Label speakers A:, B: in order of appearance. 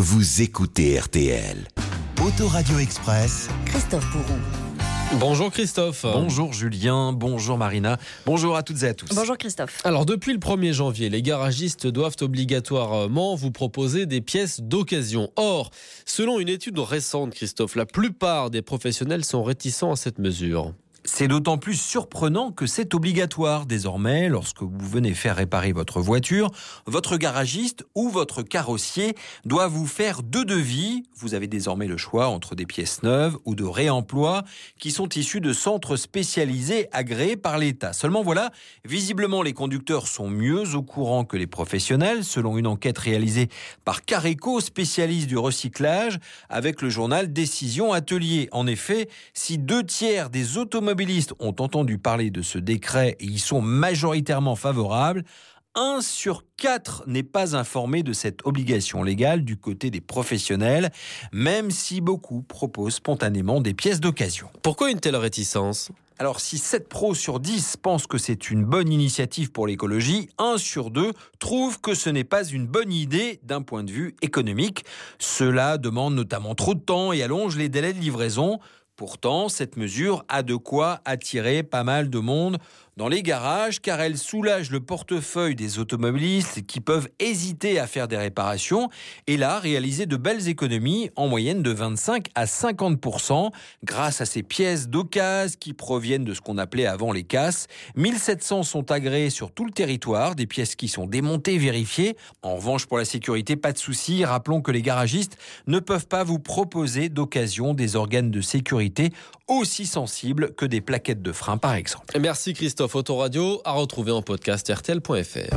A: vous écoutez RTL. Autoradio Express,
B: Christophe Bourou.
C: Bonjour Christophe.
D: Bonjour Julien, bonjour Marina, bonjour à toutes et à tous.
B: Bonjour Christophe.
C: Alors depuis le 1er janvier, les garagistes doivent obligatoirement vous proposer des pièces d'occasion. Or, selon une étude récente, Christophe, la plupart des professionnels sont réticents à cette mesure.
D: C'est d'autant plus surprenant que c'est obligatoire désormais lorsque vous venez faire réparer votre voiture. Votre garagiste ou votre carrossier doit vous faire 2 devis. Vous avez désormais le choix entre des pièces neuves ou de réemploi qui sont issues de centres spécialisés agréés par l'État. Seulement voilà, visiblement les conducteurs sont mieux au courant que les professionnels, selon une enquête réalisée par Careco, spécialiste du recyclage, avec le journal Décision Atelier. En effet, si 2/3 des automobilistes ont entendu parler de ce décret et y sont majoritairement favorables, 1 sur 4 n'est pas informé de cette obligation légale du côté des professionnels, même si beaucoup proposent spontanément des pièces d'occasion.
C: Pourquoi une telle réticence ?
D: Alors si 7 pros sur 10 pensent que c'est une bonne initiative pour l'écologie, 1 sur 2 trouve que ce n'est pas une bonne idée d'un point de vue économique. Cela demande notamment trop de temps et allonge les délais de livraison. Pourtant, cette mesure a de quoi attirer pas mal de monde dans les garages, car elle soulage le portefeuille des automobilistes qui peuvent hésiter à faire des réparations et là réaliser de belles économies, en moyenne de 25 à 50%, grâce à ces pièces d'occasion qui proviennent de ce qu'on appelait avant les casses. 1700 sont agréées sur tout le territoire, des pièces qui sont démontées, vérifiées. En revanche, pour la sécurité, pas de souci. Rappelons que les garagistes ne peuvent pas vous proposer d'occasion des organes de sécurité aussi sensibles que des plaquettes de frein, par exemple.
C: Merci Christophe. Autoradio à retrouver en podcast rtl.fr.